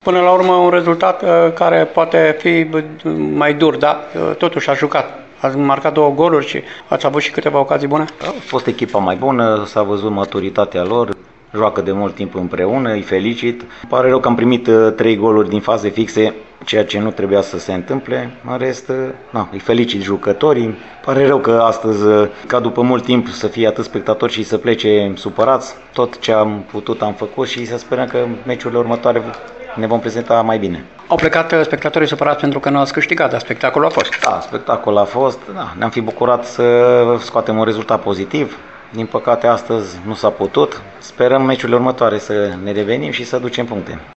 Până la urmă un rezultat care poate fi mai dur, dar totuși a jucat. Ați marcat 2 goluri și ați avut și câteva ocazii bune? A fost echipa mai bună, s-a văzut maturitatea lor, joacă de mult timp împreună, îi felicit. Pare rău că am primit 3 goluri din faze fixe, ceea ce nu trebuia să se întâmple. În rest, îi felicit jucătorii. Pare rău că astăzi, ca după mult timp, să fie atât spectatori și să plece supărați. Tot ce am putut am făcut și să sperăm că meciurile următoare ne vom prezenta mai bine. Au plecat spectatorii supărați pentru că nu ați câștigat, dar spectacolul a fost. Da, spectacolul a fost. Da, ne-am fi bucurat să scoatem un rezultat pozitiv. Din păcate astăzi nu s-a putut. Sperăm meciurile următoare să ne revenim și să ducem puncte.